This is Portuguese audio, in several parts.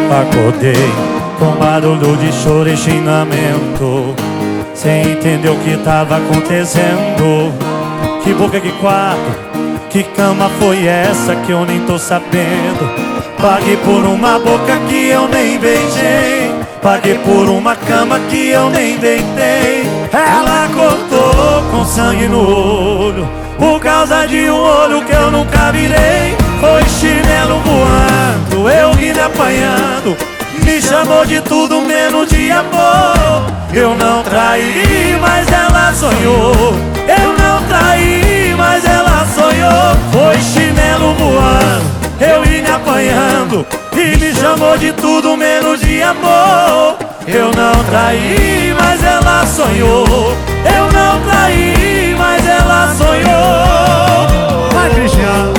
Acordei com barulho de choro e xingamento, sem entender o que tava acontecendo. Que boca, que quarto, que cama foi essa que eu nem tô sabendo? Paguei por uma boca que eu nem beijei, paguei por uma cama que eu nem deitei. Ela cortou com sangue no olho, por causa de um olho que eu nunca virei. Foi chinelo voando, eu ri me apanhando, me chamou de tudo menos de amor. Eu não traí, mas ela sonhou. Eu não traí, mas ela sonhou. Foi chinelo voando, eu ri me apanhando, e me chamou de tudo menos de amor. Eu não traí, mas ela sonhou. Eu não traí, mas ela sonhou. Vai, Cristiano.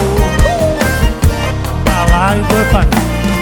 Tá lá e foi pra...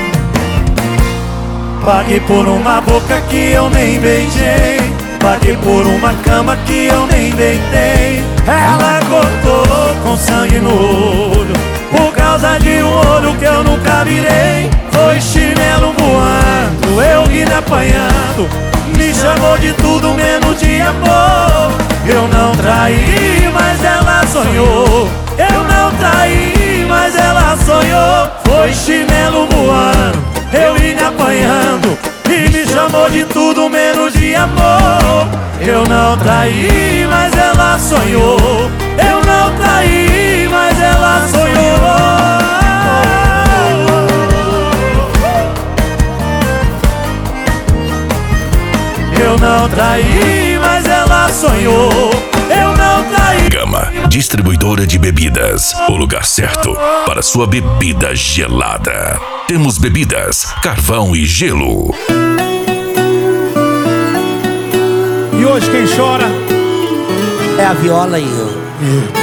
Paguei por uma boca que eu nem beijei, paguei por uma cama que eu nem deitei. Ela cortou com sangue no olho, por causa de um olho que eu nunca virei. Foi chinelo voando, eu ri me apanhando, me chamou de tudo menos de amor. Eu não traí, mas ela sonhou. Eu não traí, mas ela sonhou. Foi chinelo voando, eu ri me apanhando, e me chamou de tudo menos de amor. Eu não traí, mas ela sonhou. Eu não traí, mas ela sonhou. Eu não traí, mas ela sonhou. Eu não traí. Gama, distribuidora de bebidas. O lugar certo para sua bebida gelada. Temos bebidas, carvão e gelo. E hoje quem chora é a viola e eu.